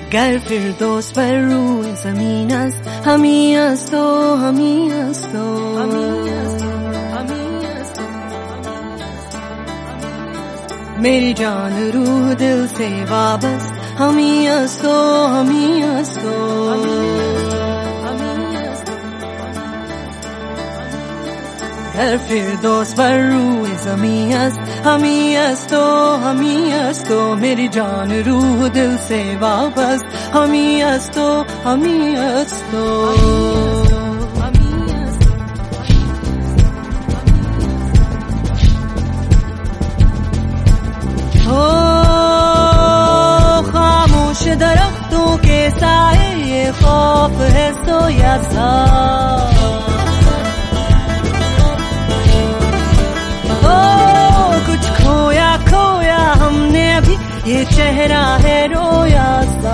गर फिरदौस पर रूए ज़मीन است हमी است و हमी است و मेरी जान रूह दिल से वाबस्त हमी است و हमी است و गर फिरदौस पर रूए ज़मीन است हमी است و हमी است و मेरी जान रूह दिल से वाबस्त हमी است و हमी است و खामोश दरख्तों के साए ये खौफ है सोया सा कुछ खोया खोया हमने अभी ये चेहरा है रोया सा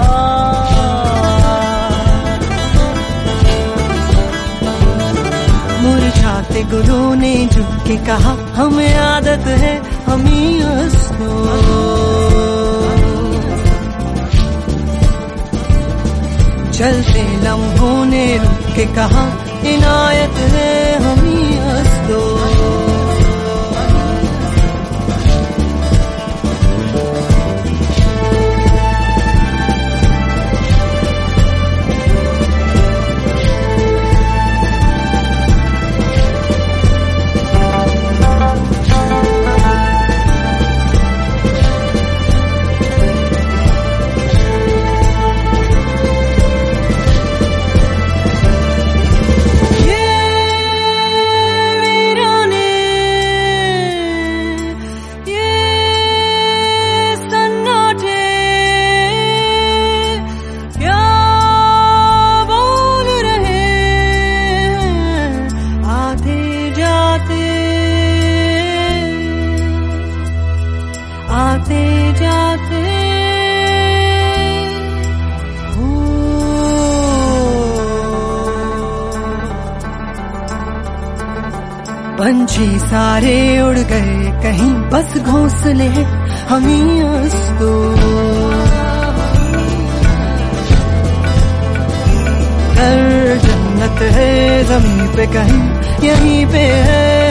मुरझाते गुलों ने झुक के कहा हमें आदत है हमी است و चलते लम्हों ने रुक के कहा इनायत है हमी است و आते जाते पंछी सारे उड़ गए कहीं बस घोंसले हमी است و जन्नत है ज़मीन पे कहीं यहीं पे है